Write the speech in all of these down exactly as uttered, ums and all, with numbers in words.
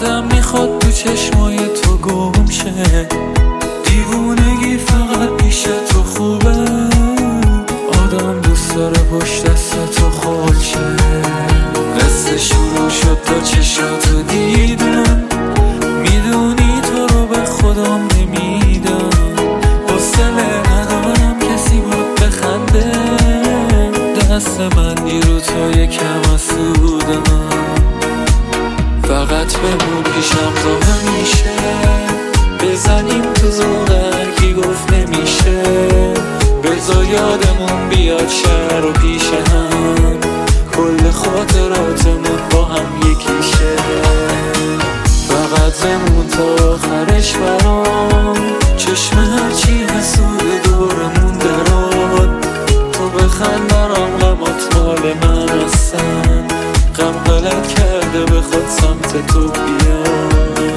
آدم میخواد تو چشمای تو گم شه، دیوونگی فقط پیش تو خوبه. آدم دوست داره پشت دست تو خال شه. قصه شروع شد تا چشاتو دیدم، میدونی تو رو به خودم نمیدم. حوصله ندارم کسی بود بخنده، دست من دیرو تو یکم اسودم. فقط بمون پیشم تا همیشه، بزنیم تو زودر کی گفت نمیشه. بذار یادمون بیاد شهر و پیش هم، کل خاطراتمون با هم یکیشه. فقط بمون تا آخرش برام، چشم هرچی حسود دورمون دراد. تو بخند برام غمات مال من هستن، غم غلط کرده بخواد سمت تو بیاد.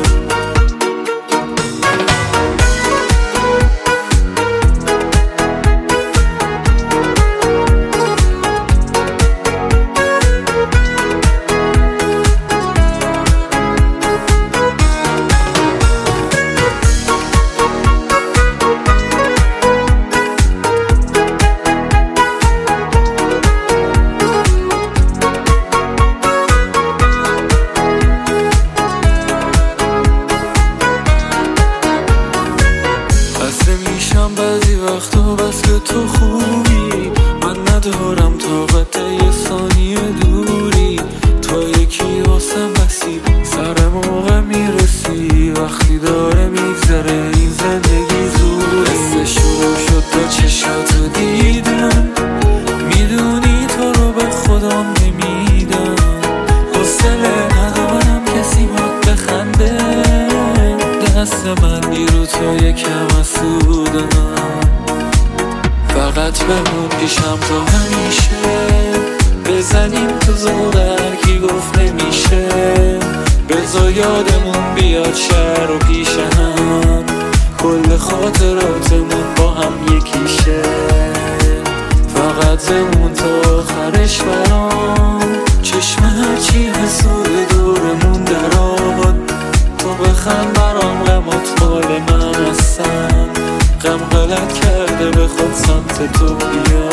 بعضی وقتا بس که تو خوبی، من ندارم طاقت یه ثانیه دوری. تو یکی واسم بسی، سر موقع میرسی، وقتی داره میگذره این زندگی زود. قصه شروع شد تا چشاتو دیدم، میدونی تو رو به خودم نمیدم. حوصله ندارم کسی بود بخنده، دست من دیرو تو یکم اسودم. فقط بمون پیشم تا همیشه، بزنیم تو زودر کی گفت نمیشه. بذار یادمون بیاد شهر و پیش هم، کل خاطراتمون با هم یکیشه. فقط بمون تا آخرش برام، چشم هرچی حسود دورمون دراد. تو بخند برام غمات مال من هستن، غم غلط کرده بخواد سمت تو بیاد.